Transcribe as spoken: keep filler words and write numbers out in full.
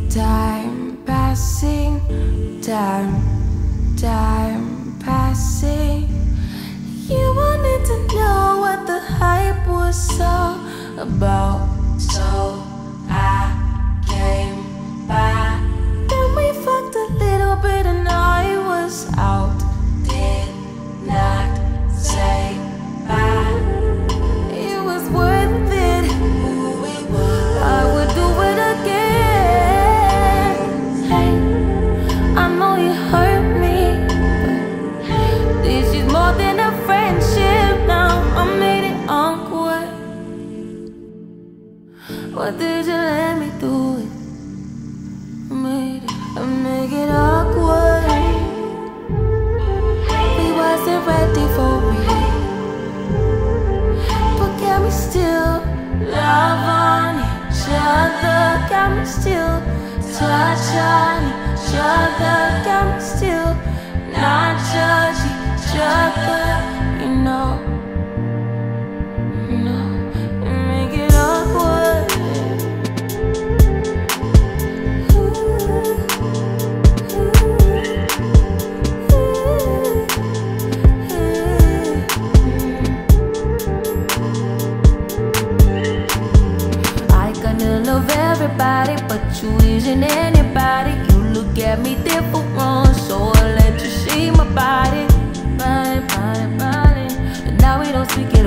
Time passing, time, time passing. You wanted to know what the hype was all about, so I came by. Then we fucked a little bit and I was out. Did not say bye. It was worth it. I would do it again. Hey, I know you hurt me, but this is more than a friendship now. I made it awkward. Why did you let me do it? I made it, I make it awkward. We wasn't ready for it, but can we still love on each other? Can we still touch on each other? Can we still not judge each other? You know, you know, and make it awkward. I gonna love everybody, but you isn't anybody. You look at me different, so I let you see my body, body, body, body. And now we don't speak